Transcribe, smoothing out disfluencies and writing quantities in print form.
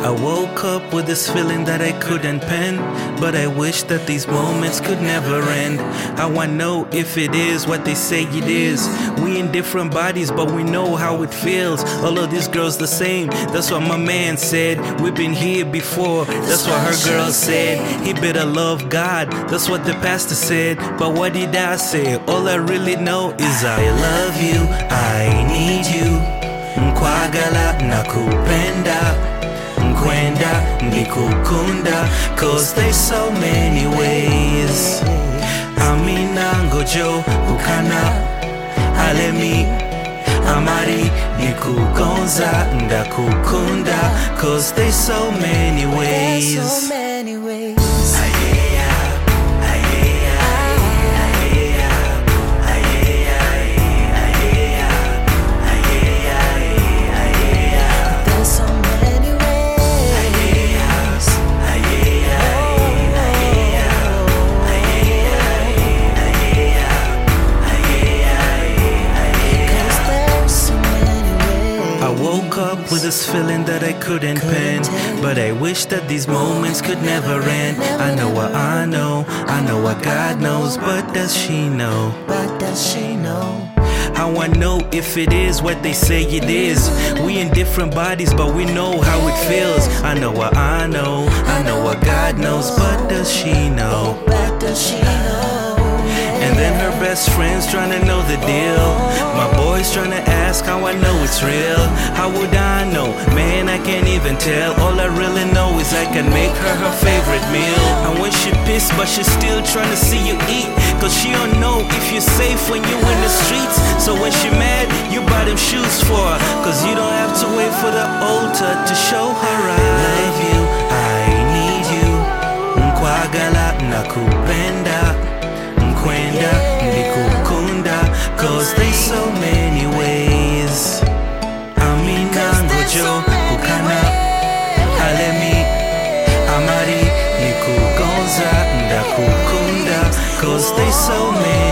I woke up with this feeling that I couldn't pen, but I wish that these moments could never end. How I know if it is what they say it is. We in different bodies, but we know how it feels. All of these girls the same, that's what my man said. We've been here before, that's what her girl said. He better love God, that's what the pastor said. But what did I say? All I really know is I love you, I need you. Nkwagala nakupenda, nkwenda ndikukunda, cause there's so many ways. Amina ngojo kukana, alemi amari nikugonza ndakukunda, cause there's so many ways. I woke up with this feeling that I couldn't pen, but I wish that these moments could never end. I know what I know, I know what God knows, but does she know? How I know if it is what they say it is. We in different bodies, but we know how it feels. I know what I know, I know what God knows, but does she know? And then her best friend's trying to know the deal. My boy's trying to ask how I know it's real. How would I know? Man, I can't even tell. All I really know is I can make her favorite meal. And when she pissed, but she's still trying to see you eat, cause she don't know if you're safe when you're in the streets. So when she mad, you buy them shoes for her, cause you don't have to wait for the altar to show her I love you, I need you. Nkwagala nakupenda, nkwenda ndikukunda, cause there's so many ways. Amina ngojo kukana, alemi amari nikugonza ndakukunda, cause there's so many